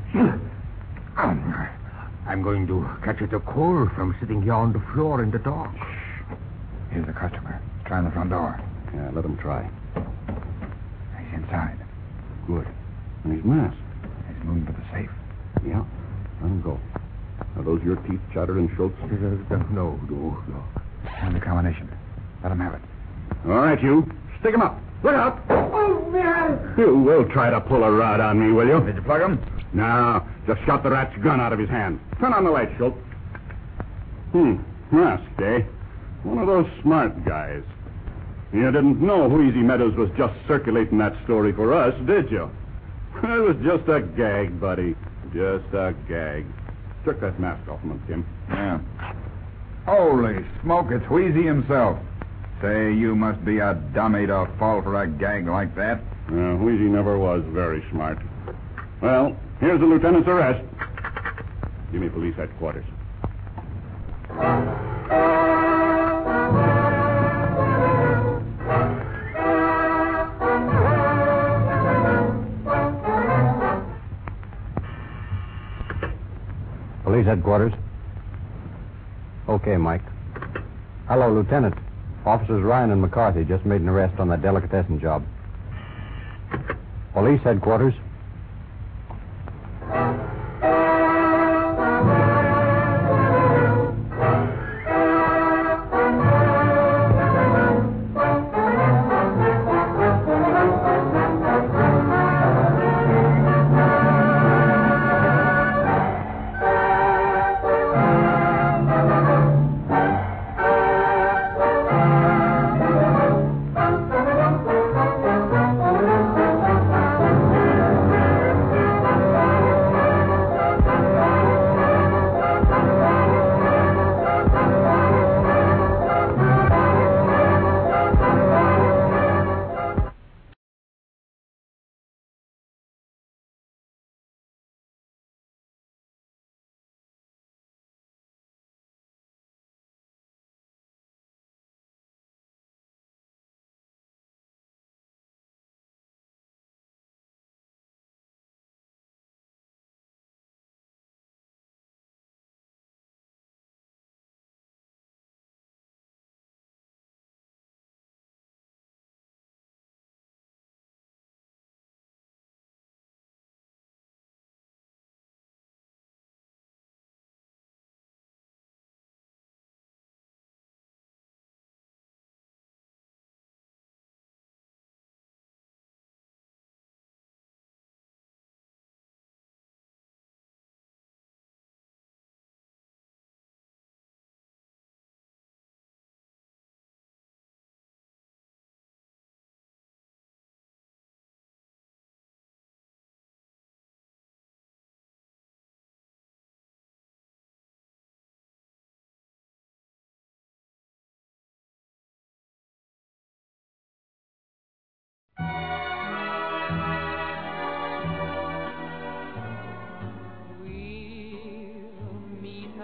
Um, I'm going to catch it a cold from sitting here on the floor in the dark. Here's the customer. Try the front door. Yeah, let him try. He's inside. Good. And he's masked. He's moving to the safe. Yeah. Let him go. Are those your teeth, Chatter and Schultz? Uh, no, no, no. And the combination. Let him have it. All right, you. Stick him up. Look out. Oh, man. You will try to pull a rod on me, will you? Did you plug him? No. Just shot the rat's gun out of his hand. Turn on the light, Schultz. Hmm. Masked, eh? One of those smart guys. You didn't know Wheezy Meadows was just circulating that story for us, did you? It was just a gag, buddy. Just a gag. Took that mask off him, Tim. Yeah. Holy smoke, it's Wheezy himself. Say, you must be a dummy to fall for a gag like that. Uh, Wheezy never was very smart. Well, here's the lieutenant's arrest. Give me police headquarters. Police headquarters. Okay, Mike. Hello, Lieutenant. Officers Ryan and McCarthy just made an arrest on that delicatessen job. Police headquarters.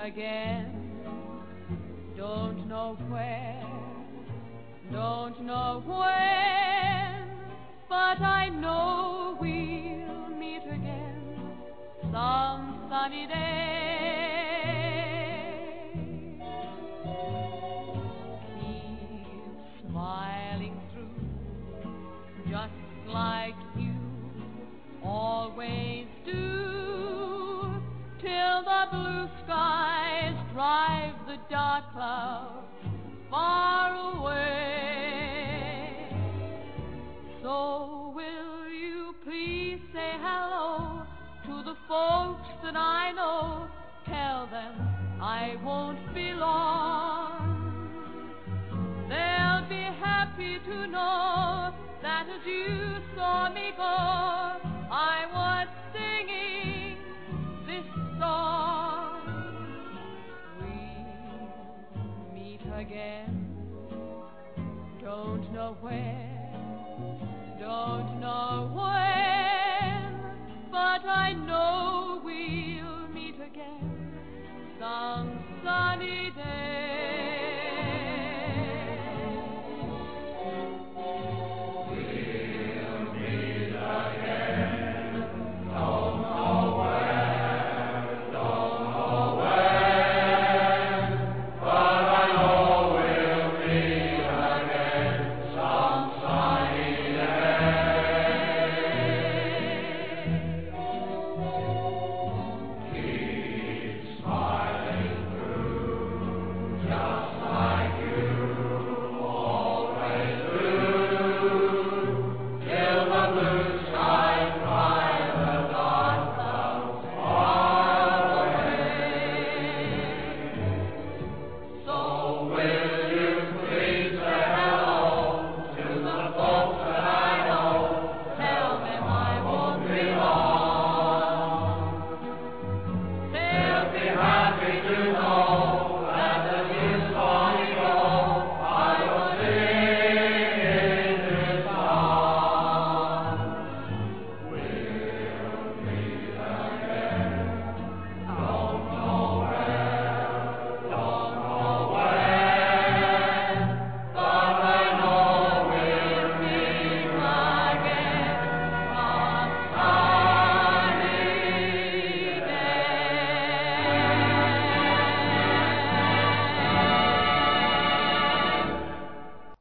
again. Don't know where, don't know when, but I know we'll meet again some sunny day. Keep smiling through, just like you always do, till the blue skies drive the dark clouds far away. So will you please say hello to the folks that I know? Tell them I won't be long. They'll be happy to know that as you saw me go, I was singing this song. We'll meet again, don't know where,